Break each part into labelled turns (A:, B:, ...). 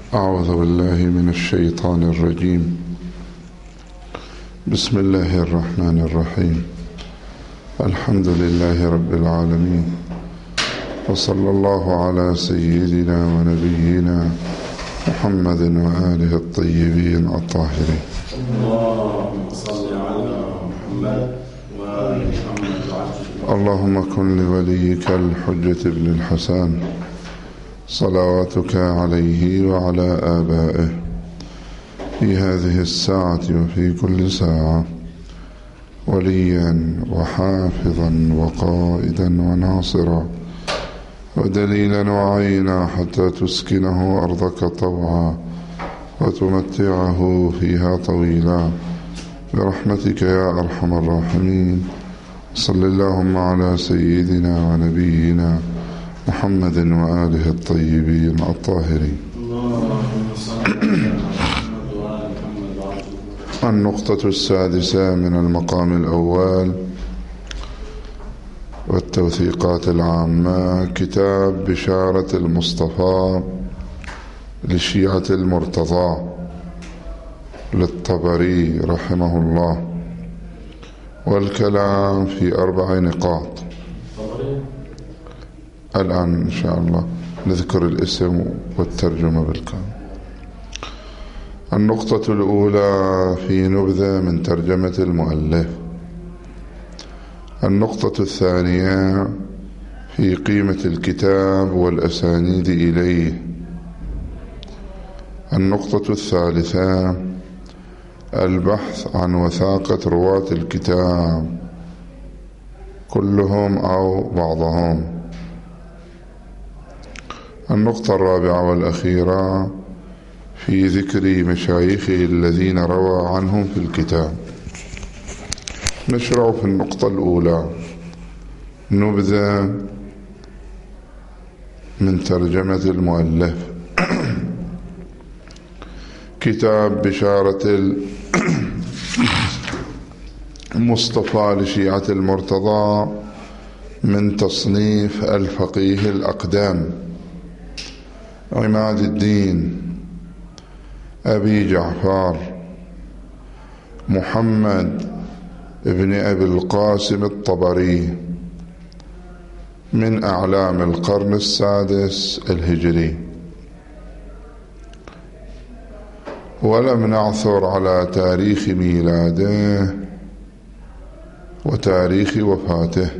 A: أعوذ بالله من الشيطان الرجيم. بسم الله الرحمن الرحيم. الحمد لله رب العالمين، وصلى الله على سيدنا ونبينا محمد وآله الطيبين الطاهرين.
B: اللهم صل على محمد وآل محمد.
A: اللهم كن لوليك الحجة بن الحسن صلواتك عليه وعلى آبائه في هذه الساعة وفي كل ساعة وليا وحافظا وقائدا وناصرا ودليلا وعينا حتى تسكنه أرضك طوعا وتمتعه فيها طويلا برحمتك يا أرحم الراحمين. صل اللهم على سيدنا ونبينا محمد وآله الطيبين الطاهرين. النقطة السادسة من المقام الأول والتوثيقات العامة، كتاب بشارة المصطفى لشيعة المرتضى للطبري رحمه الله، والكلام في 4 نقاط. الآن إن شاء الله نذكر الاسم والترجمة بالكامل. النقطة الأولى في نبذة من ترجمة المؤلف. النقطة الثانية في قيمة الكتاب والأسانيد إليه. النقطة الثالثة البحث عن وثاقة رواة الكتاب كلهم أو بعضهم. النقطة الرابعة والأخيرة في ذكر مشايخه الذين روى عنهم في الكتاب. نشرع في النقطة الأولى نبذة من ترجمة المؤلف. كتاب بشارة المصطفى لشيعة المرتضى من تصنيف الفقيه الأقدام عماد الدين أبي جعفر محمد ابن أبي القاسم الطبري من أعلام القرن السادس الهجري. ولم نعثر على تاريخ ميلاده وتاريخ وفاته،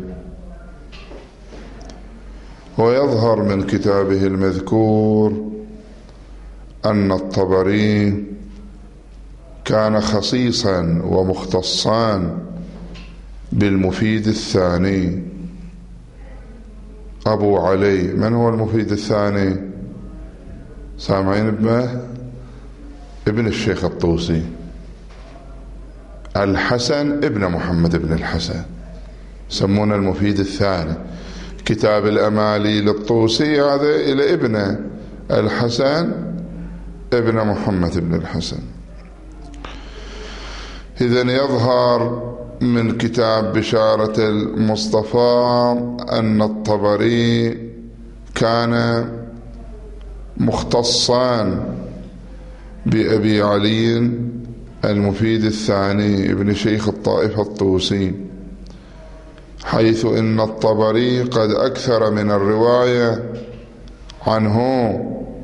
A: ويظهر من كتابه المذكور أن الطبري كان خصيصا ومختصا بالمفيد الثاني أبو علي. من هو المفيد الثاني؟ سامعين به؟ ابن الشيخ الطوسي، الحسن ابن محمد بن الحسن، يسمونه المفيد الثاني. كتاب الأمالي للطوسي هذا إلى ابنه الحسن ابن محمد بن الحسن. إذن يظهر من كتاب بشارة المصطفى أن الطبري كان مختصا بأبي علي المفيد الثاني ابن شيخ الطائفة الطوسي، حيث إن الطبري قد أكثر من الرواية عنه.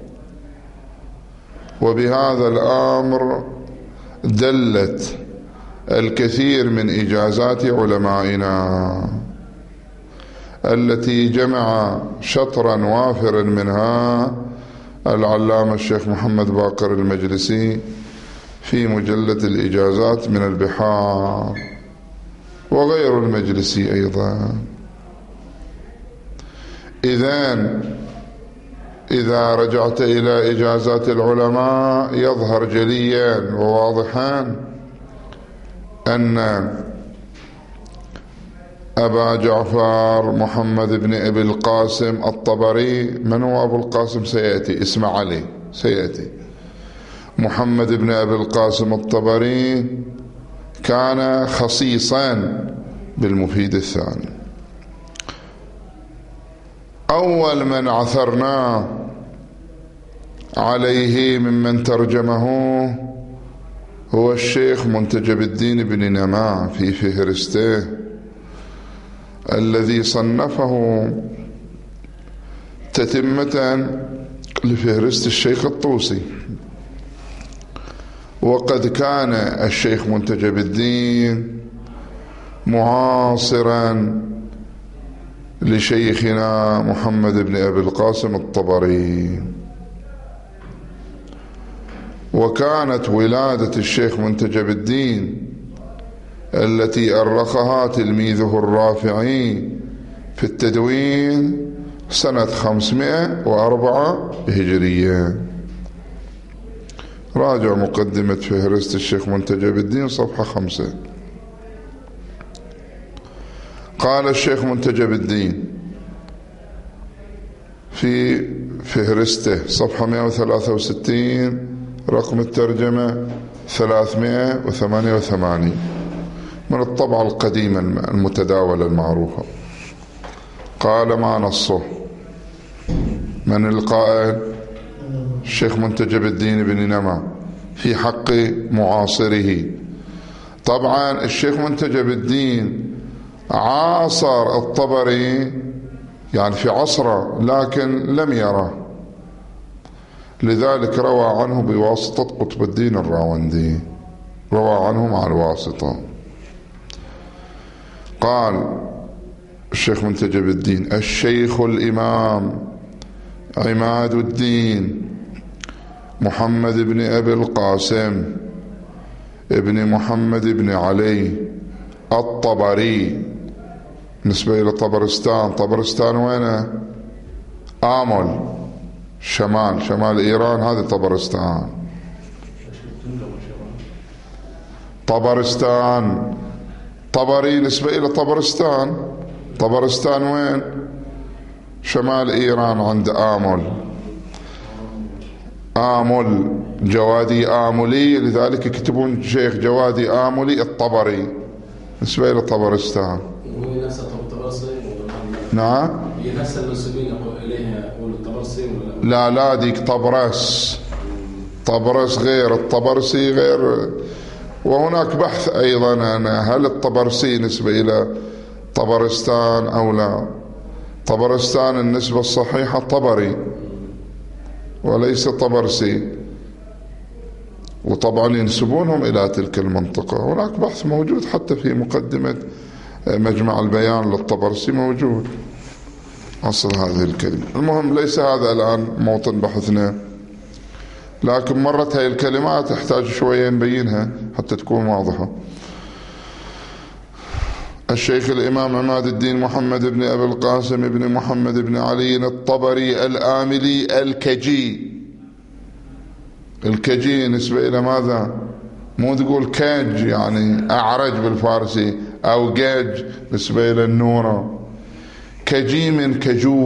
A: وبهذا الأمر دلت الكثير من إجازات علمائنا التي جمع شطرا وافرا منها العلامة الشيخ محمد باقر المجلسي في مجلة الإجازات من البحار، وغير المجلسي أيضا. إذا رجعت إلى إجازات العلماء يظهر جليا وواضحا أن أبا جعفر محمد بن أبي القاسم الطبري، من هو أبو القاسم سيأتي، اسم علي سيأتي. محمد بن أبي القاسم الطبري كان خصيصا بالمفيد الثاني. أول من عثرناه عليه ممن ترجمه هو الشيخ منتجب الدين بن نماع في فهرسته الذي صنفه تتمة لفهرست الشيخ الطوسي. وقد كان الشيخ منتجب الدين معاصرا لشيخنا محمد بن أبي القاسم الطبري، وكانت ولادة الشيخ منتجب الدين التي أرخها تلميذه الرافعي في التدوين سنة 504 هجرية. راجع مقدمة فهرست الشيخ منتجب الدين صفحة 5. قال الشيخ منتجب الدين في فهرسته صفحة 163 رقم الترجمة 388 من الطبعة القديمة المتداولة المعروفة. قال ما نصه؟ من القائل؟ الشيخ منتجب الدين بن نماع في حق معاصره. طبعا الشيخ منتجب الدين عاصر الطبري يعني في عصره لكن لم يره، لذلك روى عنه بواسطة قطب الدين الراوندي، روى عنه مع الواسطة. قال الشيخ منتجب الدين الشيخ الإمام عماد الدين محمد بن أبي القاسم ابن محمد بن علي الطبري، نسبة إلى طبرستان. طبرستان وينه؟ آمل، شمال إيران، هذه طبرستان. طبرستان طبري نسبة إلى طبرستان. طبرستان وين؟ شمال إيران عند آمل جوادي آملي، لذلك يكتبون شيخ جوادي آملي الطبري نسبة إلى طبرستان.
B: هو نفسه طبرسي؟
A: نعم،
B: هي نفس المنسوبين إليها يقول الطبرسي ولا
A: لا ديك طبرس غير، الطبرسي غير. وهناك بحث أيضا هل الطبرسي نسبة إلى طبرستان أو لا. طبرستان النسبة الصحيحة طبري وليس طبرسي، وطبعا ينسبونهم إلى تلك المنطقة. هناك بحث موجود حتى في مقدمة مجمع البيان للطبرسي موجود أصل هذه الكلمة. المهم ليس هذا الآن موطن بحثنا، لكن مرت هاي الكلمات تحتاج شوية نبينها حتى تكون واضحة. الشيخ الإمام عماد الدين محمد بن أبي القاسم بن محمد بن علي الطبري الآملي الكجي نسبة إلى ماذا؟ مو تقول كاج يعني أعرج بالفارسي، أو جاج نسبة إلى النورة. كجي من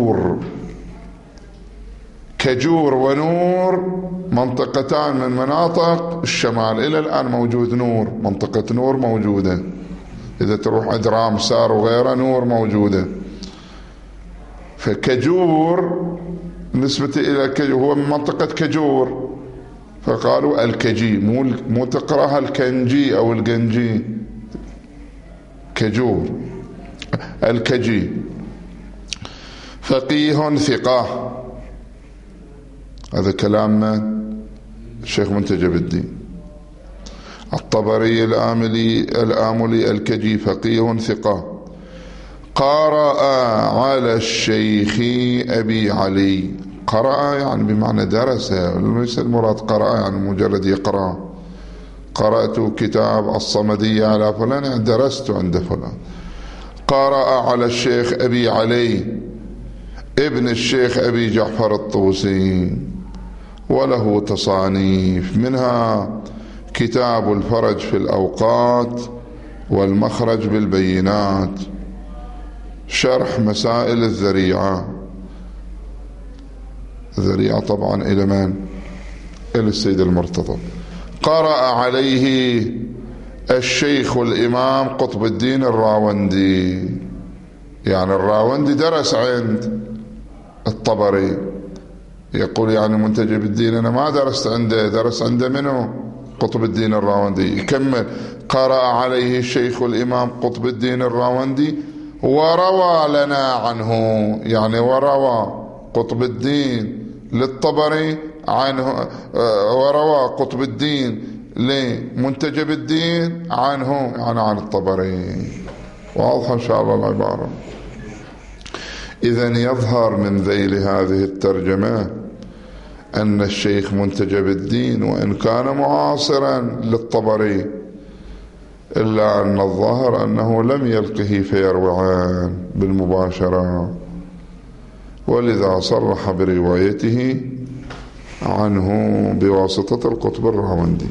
A: كجور ونور منطقتان من مناطق الشمال. إلى الآن موجود نور، منطقة نور موجودة، إذا تروح عند رامسار وغيره نور موجودة. فكجور نسبة إلى كجور، هو من منطقة كجور، فقالوا الكجي، مو تقرأها الكنجي أو الجنجي، كجور الكجي. فقيه ثقة، هذا كلام الشيخ منتجب الدين. الطبري الآملي الكجي فقيه ثقة، قرأ على الشيخ أبي علي. قرأ يعني بمعنى درس، ليس المراد قرأ يعني مجرد يقرأ. قرأت كتاب الصمدية على فلان يعني درست عند فلان. قرأ على الشيخ أبي علي ابن الشيخ أبي جعفر الطوسي، وله تصانيف، منها كتاب الفرج في الأوقات والمخرج بالبينات، شرح مسائل الذريعة طبعا إلى من؟ إلى السيد المرتضى. قرأ عليه الشيخ الإمام قطب الدين الراوندي، يعني الراوندي درس عند الطبري، يقول يعني منتجب الدين أنا ما درست عنده، درس عنده منه قطب الدين الراوندي. يكمل: قرأ عليه الشيخ الإمام قطب الدين الراوندي وروى لنا عنه، يعني وروى قطب الدين للطبري عنه، وروى قطب الدين لمنتجب الدين عنه، يعني عن الطبري. واضح إن شاء الله العبارة. إذن يظهر من ذيل هذه الترجمة أن الشيخ منتجب الدين وإن كان معاصرا للطبري إلا أن الظاهر أنه لم يلقه فيروعان بالمباشرة، ولذا صرح بروايته عنه بواسطة القطب الراوندي.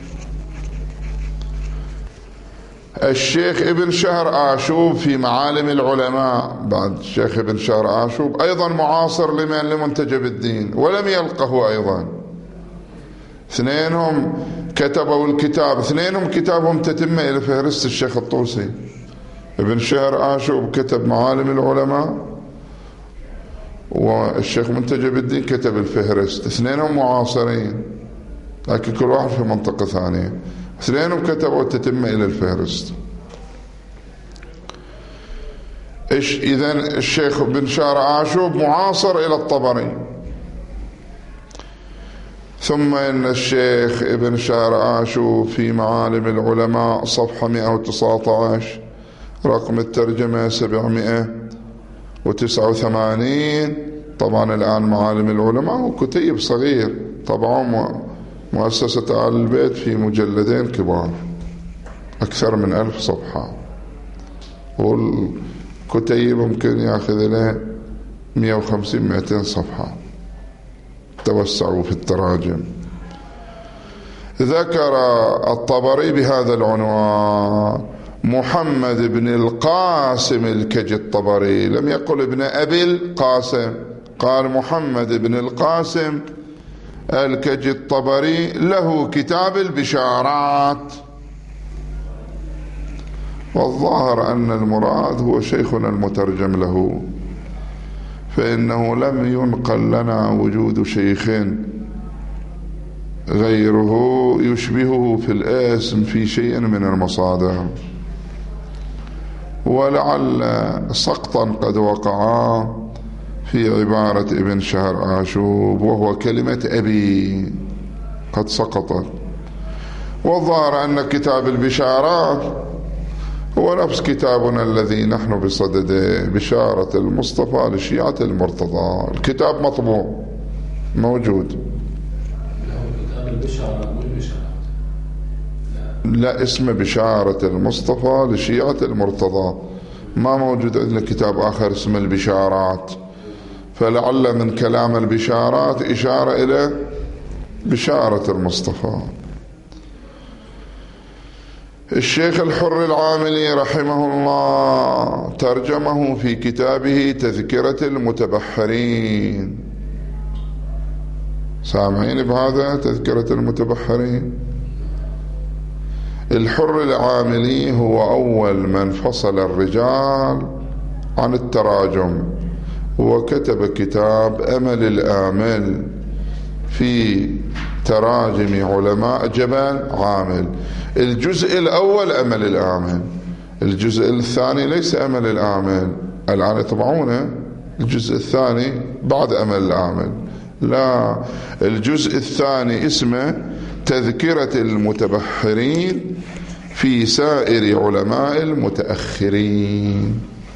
A: الشيخ ابن شهر آشوب في معالم العلماء، بعد الشيخ ابن شهر آشوب أيضا معاصر لمنتجب الدين ولم يلقه أيضا. اثنينهم كتبوا الكتاب، اثنينهم كتابهم تتمة إلى فهرست الشيخ الطوسي. ابن شهر آشوب كتب معالم العلماء، والشيخ منتجب الدين كتب الفهرست. اثنينهم معاصرين لكن كل واحد في منطقة ثانية، اثنينهم كتبوا التتمة إلى الفهرست. إذن الشيخ بن شهر آشوب معاصر إلى الطبري. ثم إن الشيخ ابن شهر آشوب في معالم العلماء صفحة 119 رقم الترجمة 789. طبعا الآن معالم العلماء وكتيب صغير، طبعا مؤسسة آل البيت في مجلدين كبار أكثر من 1000 صفحة، والكتيب ممكن يأخذ له 150-200 صفحة. توسعوا في التراجم. ذكر الطبري بهذا العنوان: محمد بن القاسم الكجي الطبري، لم يقل ابن أبي القاسم، قال محمد بن القاسم الكجي الطبري له كتاب البشارات. والظاهر أن المراد هو شيخنا المترجم له، فإنه لم ينقل لنا وجود شيخ غيره يشبهه في الاسم في شيء من المصادر، ولعل سقطا قد وقع في عبارة ابن شهر آشوب، وهو كلمة أبي قد سقطت. والظاهر أن كتاب البشارات هو نفس كتابنا الذي نحن بصدده، بشارة المصطفى لشيعة المرتضى. الكتاب مطبوع موجود. لا، اسم بشارة المصطفى لشيعة المرتضى، ما موجود عندنا كتاب آخر اسم البشارات، فلعل من كلام البشارات إشارة إلى بشارة المصطفى. الشيخ الحر العاملي رحمه الله ترجمه في كتابه تذكرة المتبحرين. سامعين بهذا؟ تذكرة المتبحرين. الحر العاملي هو أول من فصل الرجال عن التراجم، وكتب كتاب أمل الآمل في تراجم علماء جبل عامل. الجزء الأول أمل الآمل، الجزء الثاني ليس أمل الآمل، الآن يطبعونه الجزء الثاني بعد أمل الآمل، لا، الجزء الثاني اسمه تذكرة المتبحرين في سائر علماء المتأخرين.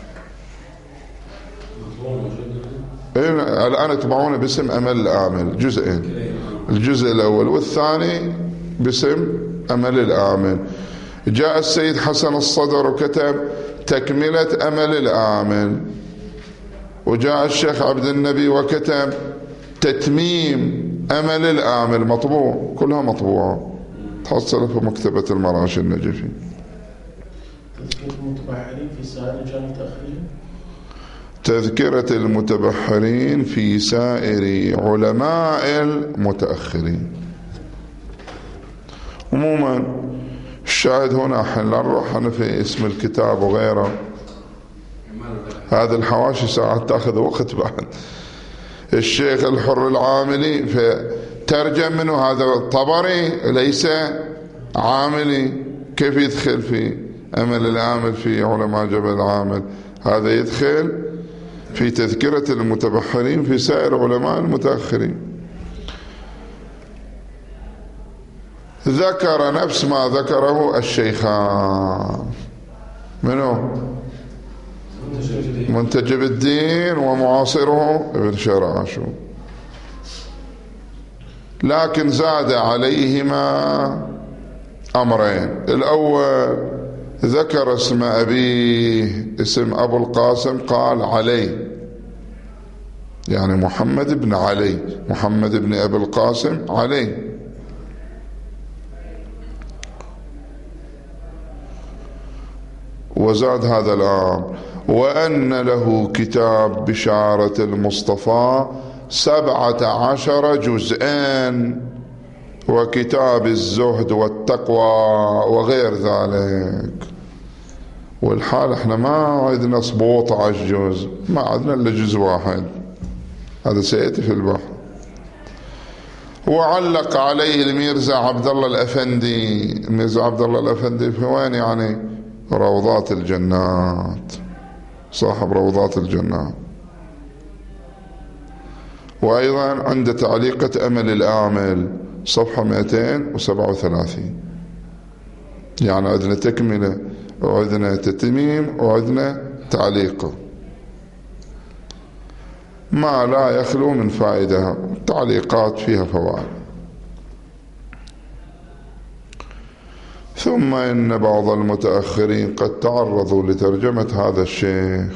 A: الآن يطبعونه باسم أمل الآمل جزئين، الجزء الأول والثاني باسم أمل الآمل. جاء السيد حسن الصدر وكتب تكملة أمل الآمل، وجاء الشيخ عبد النبي وكتب تتميم أمل الآمل، مطبوع، كلها مطبوعة، تحصل في مكتبة المراشد النجفي.
C: تذكرة المتبحرين في سائر المتأخرين،
A: تذكرة المتبحرين في سائر علماء المتأخرين. عموما الشاهد هنا حين نروح في اسم الكتاب وغيره، هذه الحواشي ساعات تأخذ وقت بعد. الشيخ الحر العاملي فترجم منه هذا الطبري ليس عاملي، كيف يدخل في أمل العامل في علماء جبل العامل؟ هذا يدخل في تذكرة المتبحرين في سائر علماء المتأخرين. ذكر نفس ما ذكره الشيخان، منه منتجب الدين ومعاصره ابن شراشو، لكن زاد عليهما أمرين. الأول ذكر اسم أبيه، اسم أبو القاسم، قال علي، يعني محمد بن علي، محمد بن أبي القاسم علي. وزاد هذا الأمر، وأن له كتاب بشارة المصطفى 17 جزءا، وكتاب الزهد والتقوى وغير ذلك. والحال احنا ما عندنا 17 جزء، ما عندنا الا جزء واحد، هذا سيأتي في البحر. وعلق عليه الميرزا عبد الله الأفندي. الميرزا عبد الله الأفندي في وين؟ يعني روضات الجنات، صاحب روضات الجنات. وأيضا عند تعليقة أمل الآمل صفحة 237، يعني عندنا تكملة وعندنا تتميم وعندنا تعليقه، ما لا يخلو من فائدة، تعليقات فيها فوائد. ثم إن بعض المتأخرين قد تعرضوا لترجمة هذا الشيخ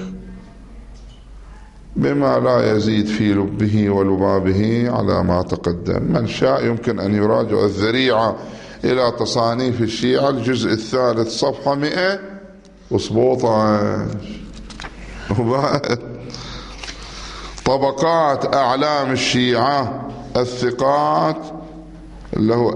A: بما لا يزيد في لبه ولبابه على ما تقدم. من شاء يمكن أن يراجع الذريعة إلى تصانيف الشيعة الجزء الثالث صفحة 117. طبقات أعلام الشيعة الثقات، له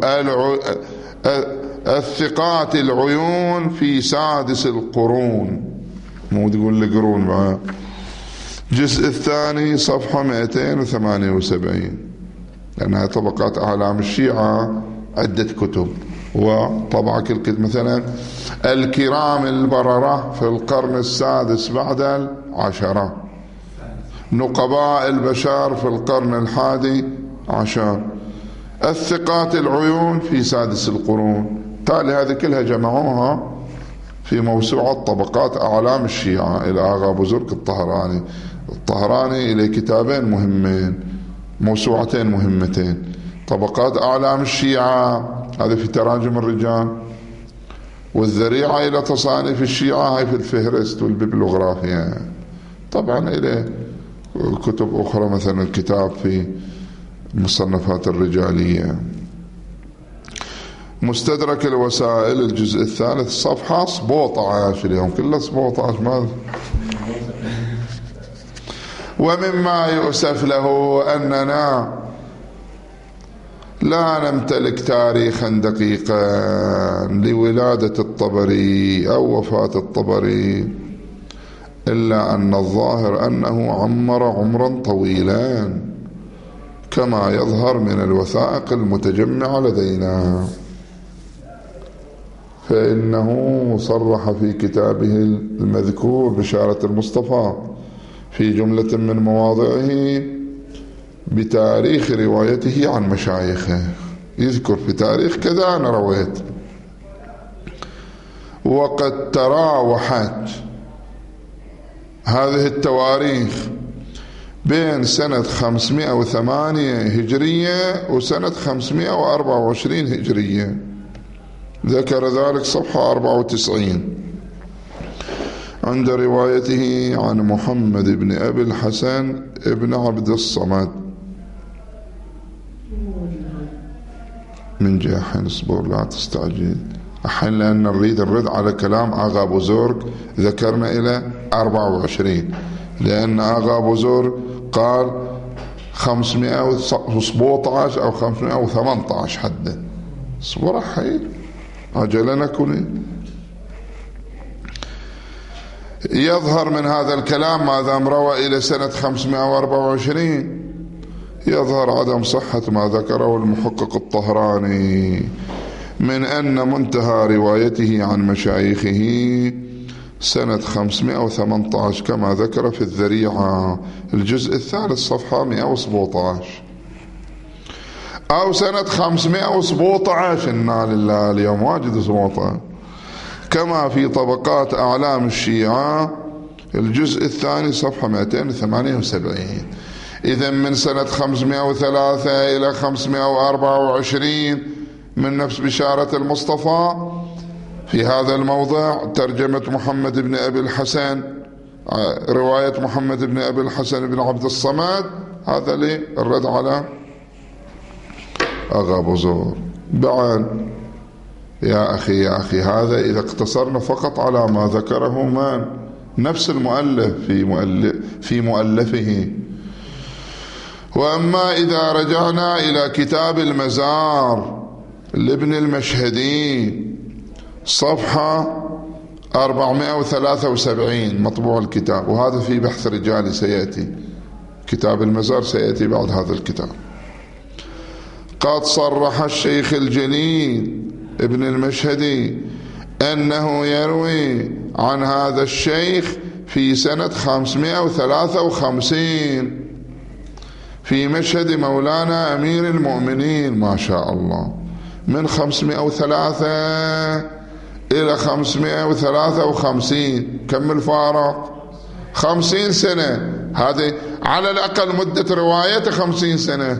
A: الثقات العيون في سادس القرون، مو تقول لي قرون معاه، الجزء الثاني صفحة 278. لأنها طبقات أعلام الشيعة عدة كتب، وطبع كل كتب، مثلا الكرام البررة في القرن السادس بعد العشرة، نقباء البشر في القرن الحادي عشر، الثقات العيون في سادس القرون. تالي هذه كلها جمعوها في موسوعة طبقات أعلام الشيعة إلى آغا أبو زرق الطهراني. الطهراني إلى كتابين مهمين، موسوعتين مهمتين، طبقات أعلام الشيعة هذا في تراجم الرجال، والذريعة إلى تصانيف الشيعة هاي في الفهرست والبيبلوغرافيا. طبعا إلى كتب أخرى، مثلا الكتاب في مصنفات الرجالية. مستدرك الوسائل الجزء الثالث صفحة 17، اليوم كله 17 ماذا. ومما يؤسف له أننا لا نمتلك تاريخا دقيقا لولادة الطبري أو وفاة الطبري، إلا أن الظاهر أنه عمر عمرا طويلا كما يظهر من الوثائق المتجمعة لدينا. فإنه صرح في كتابه المذكور بشارة المصطفى في جملة من مواضعه بتاريخ روايته عن مشايخه، يذكر في تاريخ كذا أنا رويت. وقد تراوحت هذه التواريخ بين سنة 508 هجرية وسنة 524 هجرية، ذكر ذلك صفحة 94 عند روايته عن محمد بن أبي الحسن ابن عبد الصمد. من جهة حين اصبر لا تستعجل الحين، لأن نريد الرد على كلام آغا أبو زرق، ذكرنا إلى 24، لأن آغا أبو زرق قال 517 أو 518 حده. اصبر حي أجلنا كوني. يظهر من هذا الكلام ما دام روى إلى سنة 524 يظهر عدم صحة ما ذكره المحقق الطهراني من أن منتهى روايته عن مشايخه سنة 518 كما ذكر في الذريعة الجزء الثالث صفحة 117، أو سنة 517. إنا لله، اليوم واجد سبوطة، كما في طبقات أعلام الشيعة الجزء الثاني صفحة 278. إذن من سنة 503 إلى 524 من نفس بشارة المصطفى في هذا الموضع ترجمة محمد بن أبي الحسن، رواية محمد بن أبي الحسن بن عبد الصمد، هذا للرد على أغا بزور. بعد يا أخي هذا إذا اقتصرنا فقط على ما ذكره من نفس المؤلف في مؤلفه. وأما إذا رجعنا إلى كتاب المزار لابن المشهدي صفحة 473 مطبوع الكتاب، وهذا في بحث رجالي سيأتي، كتاب المزار سيأتي بعد هذا الكتاب. قد صرح الشيخ الجليل ابن المشهدي أنه يروي عن هذا الشيخ في سنة 553 في مشهد مولانا أمير المؤمنين، ما شاء الله، من 503 إلى 553. كم الفارق؟ 50 سنة. هذه على الأقل مدة روايته 50 سنة.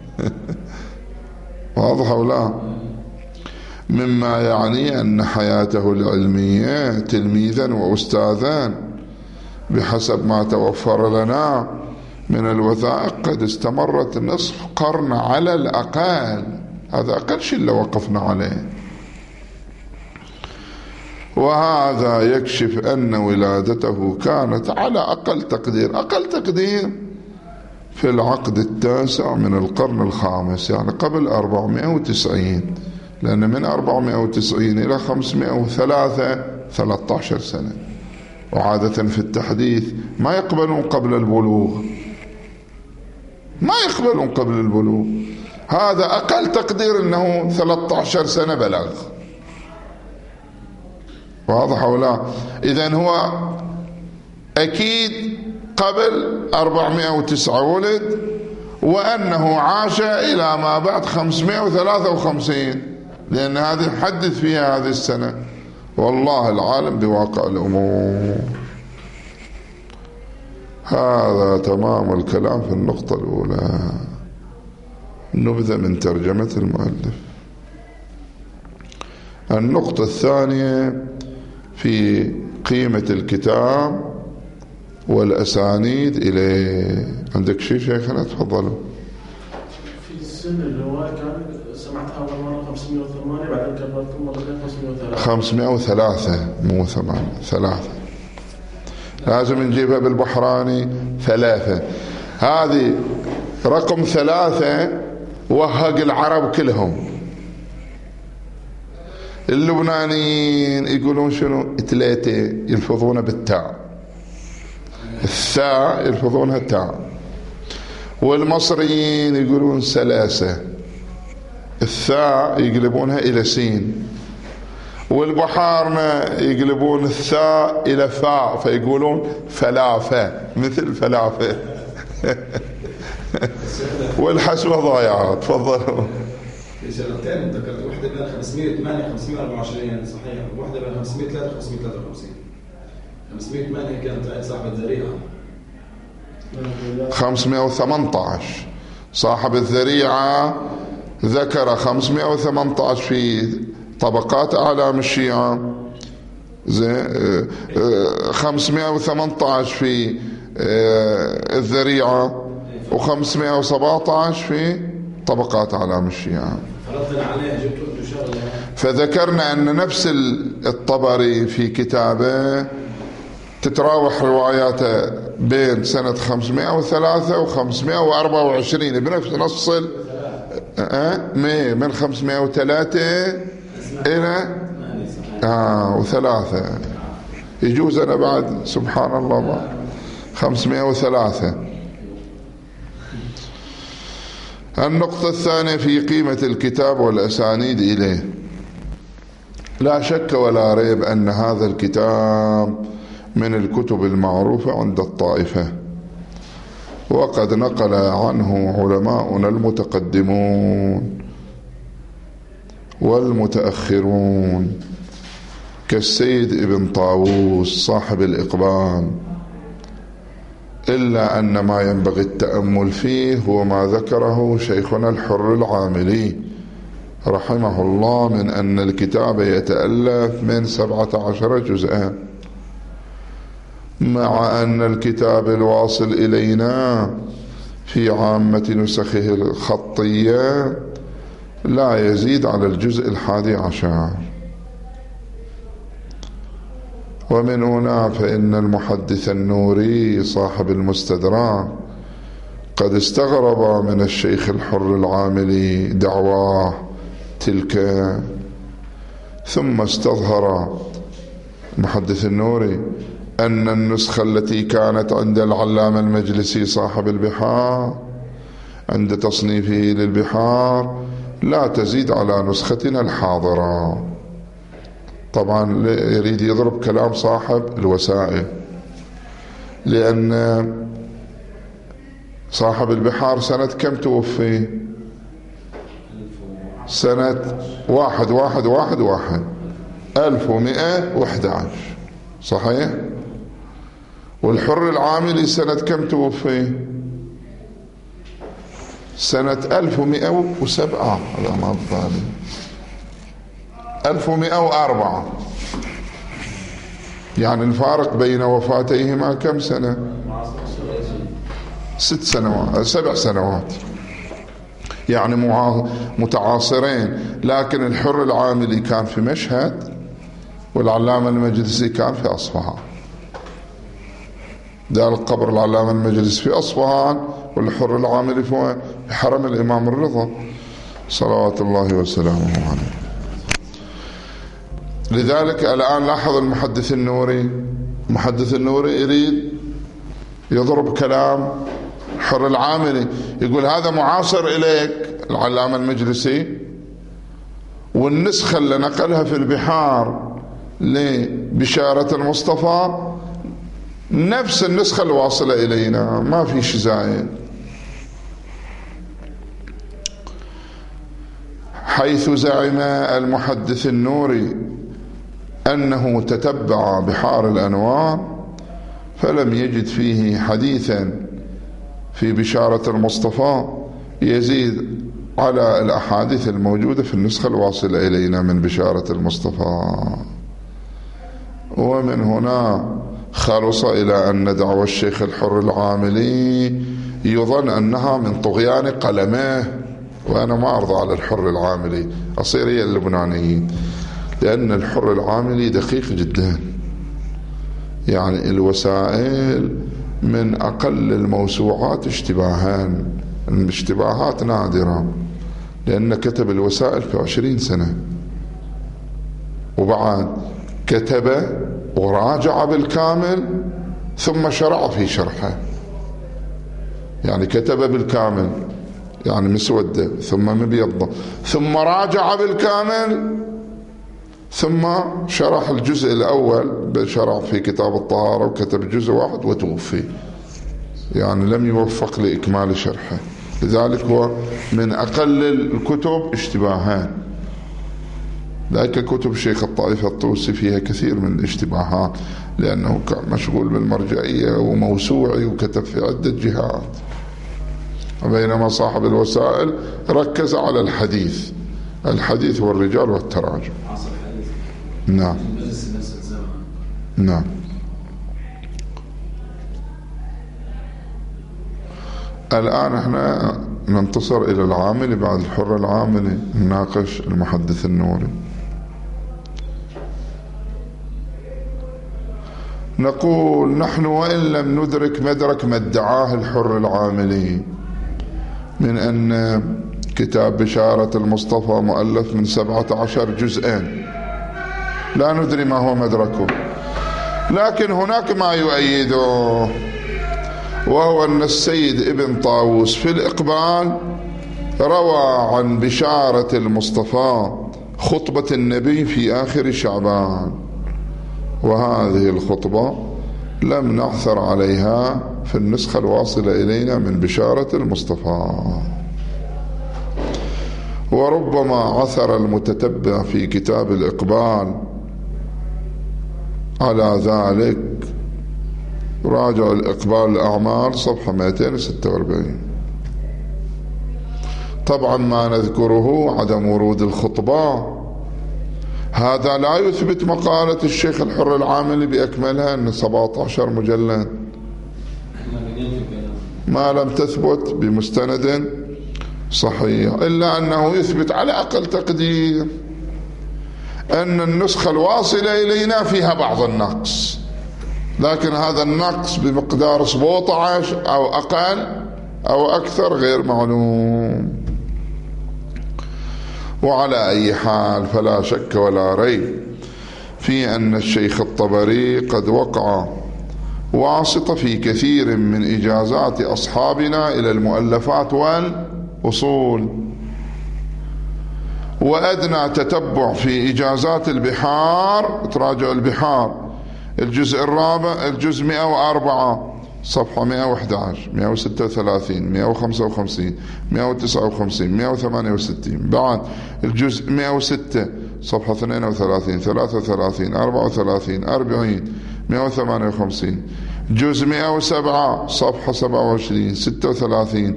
A: واضح ولا؟ مما يعني أن حياته العلمية تلميذا وأستاذا بحسب ما توفر لنا من الوثائق قد استمرت نصف قرن على الأقل. هذا أقل شيء اللي وقفنا عليه. وهذا يكشف أن ولادته كانت على أقل تقدير في العقد التاسع من القرن الخامس، يعني قبل 490، لأن من 490 إلى 503 13 سنة. وعادة في التحديث ما يقبلون قبل البلوغ، هذا أقل تقدير أنه 13 سنة بلغ. واضح ولا؟ إذن هو أكيد قبل 409 ولد، وأنه عاش إلى ما بعد 553، لأن هذه نحدث فيها هذه السنة، والله العالم بواقع الأمور. هذا تمام الكلام في النقطة الأولى. نبذة من ترجمة المؤلف. النقطة الثانية في قيمة الكتاب والأسانيد إليه. عندك شيء شيخنا؟ تفضلوا.
C: في سن الرواية كان سمعتها أول مرة 508، بعدين كبرتم مرتين 503.
A: 503 مو 8، 3 لازم نجيبها بالبحراني 3. هذه رقم 3 وهق العرب كلهم. اللبنانيين يقولون شنو؟ 3 يلفظون بالتاء، الثاء يلفظونها تاء. والمصريين يقولون 3، الثاء يقلبونها إلى سين. والبحارنا يقلبون الثاء إلى فاء فيقولون فلافة، مثل فلافة. والحسوة ضايعة. تفضلوا.
B: في شغلتين ذكرت، واحدة بين 508 524 صحيح، واحدة بين 503 553. 508 كانت صاحب الذريعة،
A: 518 صاحب الذريعة ذكر 518 في طبقات أعلام الشيعة، 518 في الذريعة، و517 في طبقات أعلام الشيعة. فذكرنا أن نفس الطبري في كتابه تتراوح رواياته بين سنة 503 و524 بنفس نص من 503 إلى و3. يجوز أنا بعد سبحان الله 503. النقطة الثانية في قيمة الكتاب والأسانيد إليه. لا شك ولا ريب أن هذا الكتاب من الكتب المعروفة عند الطائفة، وقد نقل عنه علماؤنا المتقدمون والمتأخرون كالسيد ابن طاووس صاحب الإقبال، إلا أن ما ينبغي التأمل فيه هو ما ذكره شيخنا الحر العاملي رحمه الله من أن الكتاب يتألف من 17 جزءا، مع أن الكتاب الواصل إلينا في عامة نسخه الخطية لا يزيد على الجزء 11. ومن هنا فإن المحدث النوري صاحب المستدراك قد استغرب من الشيخ الحر العاملي دعواه تلك، ثم استظهر المحدث النوري أن النسخة التي كانت عند العلامة المجلسي صاحب البحار عند تصنيفه للبحار لا تزيد على نسختنا الحاضرة. طبعا يريد يضرب كلام صاحب الوسائل، لأن صاحب البحار سنة كم توفي؟ سنة 1111 صحيح. والحر العاملي سنة كم توفي؟ سنة 1107 هذا ما بالي 1104. يعني الفارق بين وفاتيهما كم سنة؟ 6 سنوات 7 سنوات، يعني متعاصرين. لكن الحر العاملي كان في مشهد والعلامة المجلسي كان في أصفهان. ده القبر العلامة المجلسي في أصفهان والحر العاملي في حرم الإمام الرضا صلوات الله وسلامه عليه. لذلك الآن لاحظ المحدث النوري يريد يضرب كلام حر العاملي، يقول هذا معاصر إليك العلامة المجلسي، والنسخة اللي نقلها في البحار لبشارة المصطفى نفس النسخة الواصلة إلينا، ما في شيء زايد. حيث زعم المحدث النوري أنه تتبع بحار الأنوار فلم يجد فيه حديثا في بشارة المصطفى يزيد على الأحاديث الموجودة في النسخة الواصلة إلينا من بشارة المصطفى. ومن هنا خلص إلى أن دعوى الشيخ الحر العاملي يظن أنها من طغيان قلمه، وأنا ما أرضى على الحر العاملي، أصير هي اللبنانيين، لأن الحر العاملي دقيق جدا. يعني الوسائل من أقل الموسوعات اشتباهان، الاشتباهات نادرة، لأن كتب الوسائل في 20 سنة، وبعد كتب وراجع بالكامل ثم شرع في شرحه. يعني كتب بالكامل يعني مسودة ثم مبيضة، ثم راجع بالكامل، ثم شرح الجزء الأول، شرع في كتاب الطهارة وكتب جزء واحد وتوفي، يعني لم يوفق لإكمال شرحه. لذلك هو من أقل الكتب اشتباهان. ذلك كتب شيخ الطائفة الطوسي فيها كثير من الاشتباهات، لأنه كان مشغول بالمرجعية وموسوعي وكتب في عدة جهات، وبينما صاحب الوسائل ركز على الحديث والرجال والتراجم. نعم نعم. الآن احنا ننتصر إلى العاملي، بعد الحر العاملي نناقش المحدث النوري. نقول نحن وإن لم ندرك مدرك ما ادعاه الحر العاملي من أن كتاب بشارة المصطفى مؤلف من 17 جزءا، لا ندري ما هو مدركه، لكن هناك ما يؤيده، وهو أن السيد ابن طاووس في الإقبال روى عن بشارة المصطفى خطبة النبي في آخر شعبان، وهذه الخطبة لم نعثر عليها في النسخة الواصلة إلينا من بشارة المصطفى. وربما عثر المتتبع في كتاب الإقبال على ذلك، راجع الإقبال الأعمال صفحة 246. طبعا ما نذكره عدم ورود الخطبة، هذا لا يثبت مقالة الشيخ الحر العاملي بأكملها أن 17 مجلد، ما لم تثبت بمستند صحيح، إلا أنه يثبت على أقل تقدير أن النسخة الواصلة إلينا فيها بعض النقص، لكن هذا النقص بمقدار 17 أو أقل أو أكثر غير معلوم. وعلى أي حال فلا شك ولا ريب في أن الشيخ الطبري قد وقع واسطة في كثير من إجازات أصحابنا إلى المؤلفات والأصول، وأدنى تتبع في إجازات البحار، تراجع البحار الجزء الرابع الجزء 104 صفحة 111 136 155 159 168، بعد الجزء 106 صفحة 32 33 34 40 158، جزء 107 صفحة 27 36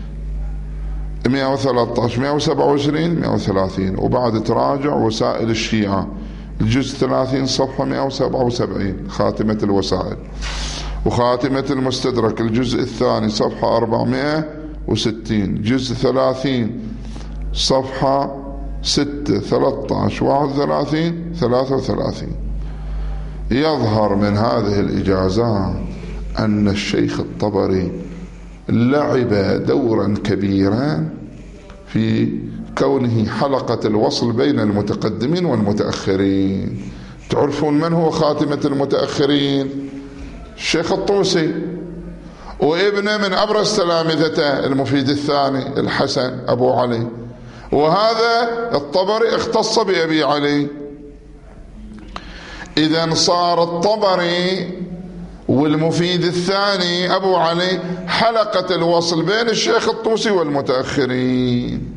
A: 113 127 130، وبعد تراجع وسائل الشيعة الجزء 30 صفحة 177 خاتمة الوسائل، وخاتمة المستدرك الجزء الثاني صفحة 460، جزء 30 صفحة 6 13 31 33. يظهر من هذه الإجازات أن الشيخ الطبري لعب دورا كبيرا في كونه حلقة الوصل بين المتقدمين والمتأخرين. تعرفون من هو خاتمة المتأخرين؟ الشيخ الطوسي، وابنه من أبرز تلامذته المفيد الثاني الحسن أبو علي، وهذا الطبري اختص بأبي علي. إذن صار الطبري والمفيد الثاني أبو علي حلقة الوصل بين الشيخ الطوسي والمتأخرين.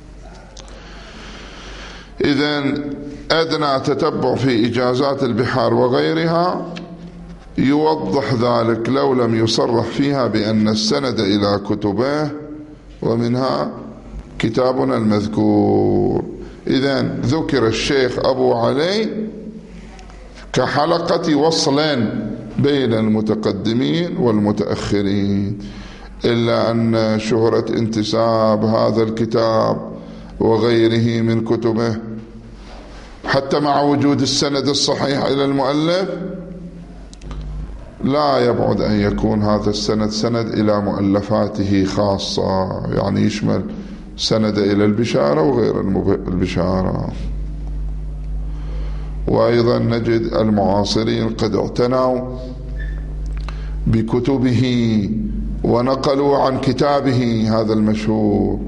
A: إذن أدنى تتبع في إجازات البحار وغيرها يوضح ذلك لو لم يصرح فيها بأن السند إلى كتبه، ومنها كتابنا المذكور. إذن ذكر الشيخ أبو علي كحلقة وصل بين المتقدمين والمتأخرين، إلا أن شهرة انتساب هذا الكتاب وغيره من كتبه حتى مع وجود السند الصحيح إلى المؤلف لا يبعد أن يكون هذا السند سند إلى مؤلفاته خاصة، يعني يشمل سند إلى البشارة وغير البشارة. وأيضا نجد المعاصرين قد اعتنوا بكتبه ونقلوا عن كتابه هذا المشهور.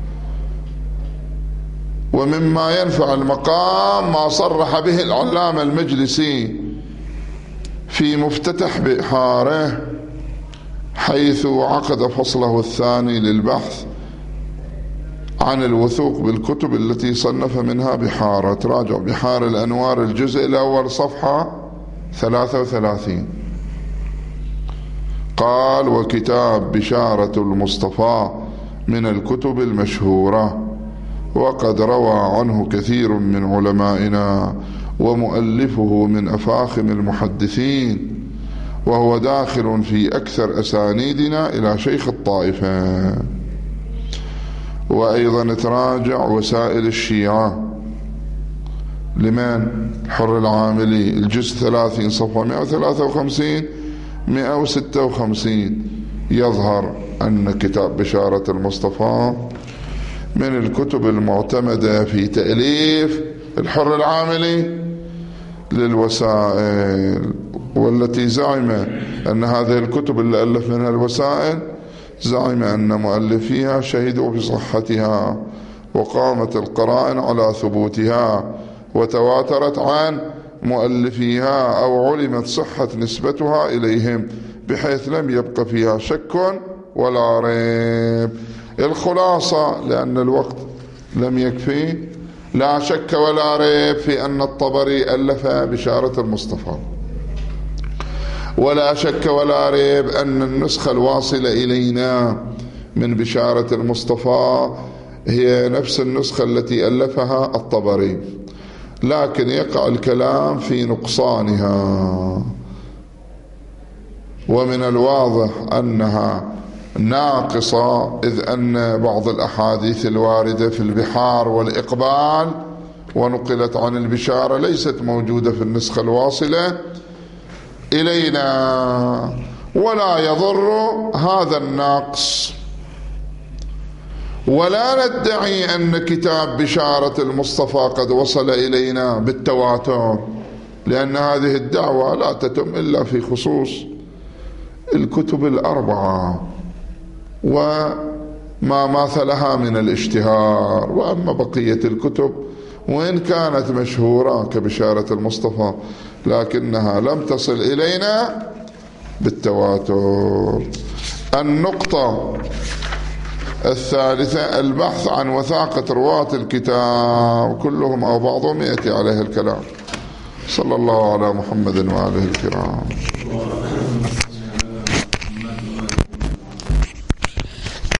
A: ومما ينفع المقام ما صرح به العلامة المجلسي في مفتتح بحاره، حيث عقد فصله الثاني للبحث عن الوثوق بالكتب التي صنف منها بحاره. تراجع بحار الأنوار الجزء الأول صفحة 33. قال: وكتاب بشارة المصطفى من الكتب المشهورة، وقد روى عنه كثير من علمائنا ومؤلفه من أفاخم المحدثين، وهو داخل في أكثر أسانيدنا إلى شيخ الطائفة. وأيضا تراجع وسائل الشيعة لمن؟ الحر العاملي الجزء 30 صفحة 153 156. يظهر أن كتاب بشارة المصطفى من الكتب المعتمدة في تأليف الحر العاملي للوسائل، والتي زعم أن هذه الكتب اللي ألف منها الوسائل زعم أن مؤلفيها شهدوا بصحتها وقامت القرائن على ثبوتها وتواترت عن مؤلفيها أو علمت صحة نسبتها إليهم بحيث لم يبق فيها شك ولا ريب. الخلاصة لأن الوقت لم يكفي، لا شك ولا ريب في أن الطبري ألف بشارة المصطفى، ولا شك ولا ريب أن النسخة الواصلة إلينا من بشارة المصطفى هي نفس النسخة التي ألفها الطبري، لكن يقع الكلام في نقصانها، ومن الواضح أنها ناقصة، إذ أن بعض الأحاديث الواردة في البحار والإقبال ونقلت عن البشارة ليست موجودة في النسخة الواصلة إلينا، ولا يضر هذا النقص. ولا ندعي أن كتاب بشارة المصطفى قد وصل إلينا بالتواتر، لأن هذه الدعوة لا تتم إلا في خصوص الكتب الأربعة وما ماثلها من الاشتهار، وأما بقية الكتب وإن كانت مشهورة كبشارة المصطفى لكنها لم تصل إلينا بالتواتر. النقطة الثالثة البحث عن وثاقة رواة الكتاب كلهم أو بعضهم يأتي عليه الكلام. صلى الله على محمد وآله الكرام.